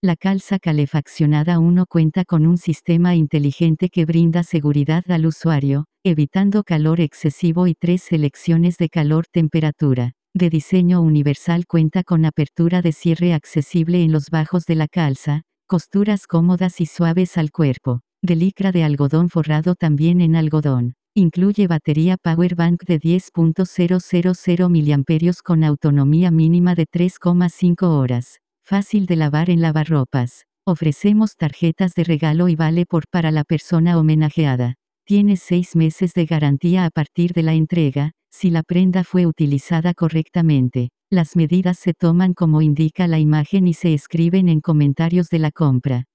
La calza calefaccionada 1 cuenta con un sistema inteligente que brinda seguridad al usuario, evitando calor excesivo y 3 selecciones de calor-temperatura. De diseño universal, cuenta con apertura de cierre accesible en los bajos de la calza, costuras cómodas y suaves al cuerpo. De licra de algodón forrado también en algodón. Incluye batería Power Bank de 10.000 mAh con autonomía mínima de 3,5 horas. Fácil de lavar en lavarropas. Ofrecemos tarjetas de regalo y vale por para la persona homenajeada. Tiene 6 meses de garantía a partir de la entrega, si la prenda fue utilizada correctamente. Las medidas se toman como indica la imagen y se escriben en comentarios de la compra.